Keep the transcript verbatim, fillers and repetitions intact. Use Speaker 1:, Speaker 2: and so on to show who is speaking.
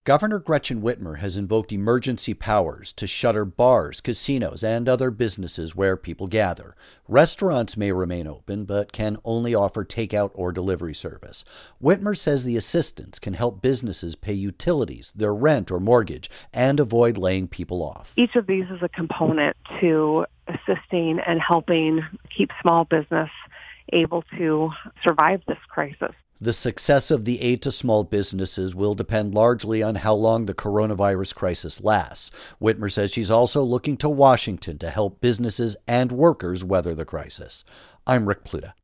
Speaker 1: Governor Gretchen Whitmer has invoked emergency powers to shutter bars, casinos, and other businesses where people gather. Restaurants may remain open, but can only offer takeout or delivery service. Whitmer says the assistance can help businesses pay utilities, their rent or mortgage, and avoid laying people off.
Speaker 2: Each of these is a component to assisting and helping keep small business able to survive this crisis.
Speaker 1: The success of the aid to small businesses will depend largely on how long the coronavirus crisis lasts. Whitmer says she's also looking to Washington to help businesses and workers weather the crisis. I'm Rick Pluta.